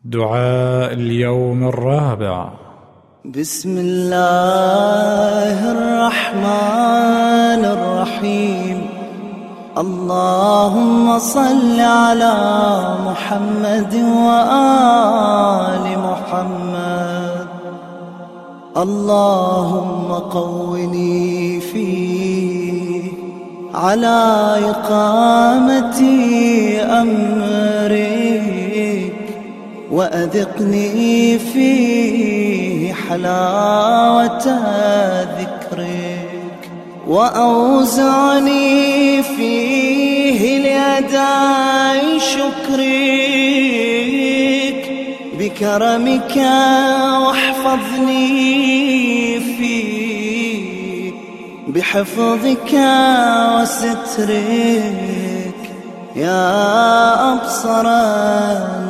دعاء اليوم الرابع. بسم الله الرحمن الرحيم. اللهم صل على محمد وآل محمد. اللهم قوني فيه على إقامة أمرك، وأذقني فيه حلاوة ذكرك، وأوزعني فيه لأداء شكرك بكرمك، واحفظني فيه بحفظك وسترك يا أبصر